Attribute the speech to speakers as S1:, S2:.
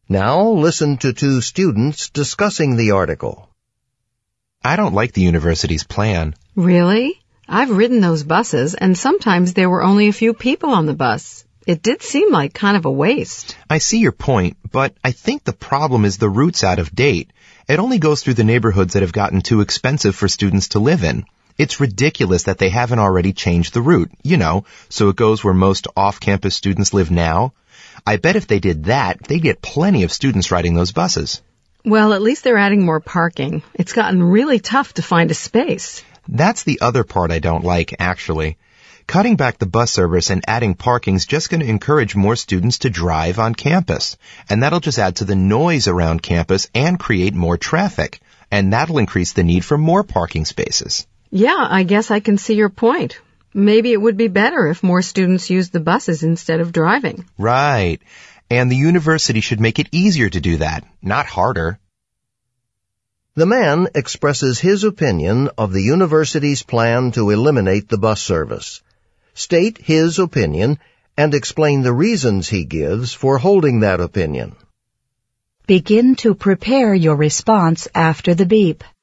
S1: Now listen to two students discussing the article.
S2: I don't like the university's plan.
S3: Really? I've ridden those buses, and sometimes there were only a few people on the bus. It did seem like kind of a waste.
S2: I see your point, but I think the problem is the route's out of date. It only goes through the neighborhoods that have gotten too expensive for students to live in. It's ridiculous that they haven't already changed the route, so it goes where most off-campus students live now. I bet if they did that, they'd get plenty of students riding those buses.
S3: Well, at least they're adding more parking. It's gotten really tough to find a space.
S2: That's the other part I don't like, actually. Cutting back the bus service and adding parking's just going to encourage more students to drive on campus. And that'll just add to the noise around campus and create more traffic. And that'll increase the need for more parking spaces.
S3: Yeah, I guess I can see your point. Maybe it would be better if more students used the buses instead of driving.
S2: Right. And the university should make it easier to do that, not harder.
S1: The man expresses his opinion of the university's plan to eliminate the bus service. State his opinion and explain the reasons he gives for holding that opinion.
S4: Begin to prepare your response after the beep.